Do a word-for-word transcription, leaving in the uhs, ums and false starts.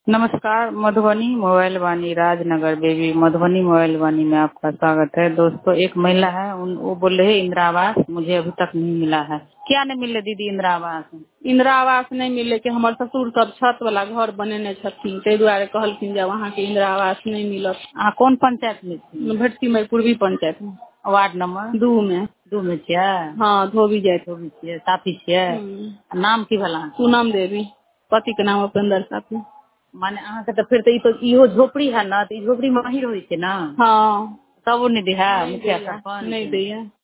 नमस्कार। मधुबनी मोबाइल वाणी राजनगर बेबी मधुबनी मोबाइल वाणी में आपका स्वागत है। दोस्तों, एक महिला है, उन वो बोल रहे हैं इंदिरा आवास मुझे अभी तक नहीं मिला है। क्या नहीं मिले दीदी इंदिरा आवास? इंदिरा आवास नहीं मिले कि हमारे ससुर सब छत वाला घर बनेने छथिन, ताहि दुआरे कहलखिन जे वहाँ के इंदिरा आवास नहीं मिलत। अहाँ कौन पंचायत में छी? भटसिमर पूर्वी पंचायत में, वार्ड नंबर दू में। दू में छियै? हाँ, धोबी जाइत धोबी छियै, साथी छियै? नाम की भेला? पूनम देवी। पति के नाम उपेंद्र साथी। माने अहाँ के तो फिर तो ई तो इहो झोपड़ी है ना, तो ई झोपड़ी में वही रही है ना? हाँ, तब वो नहीं दिया नहीं मुखिया दैया, सरपंच? नहीं दैया।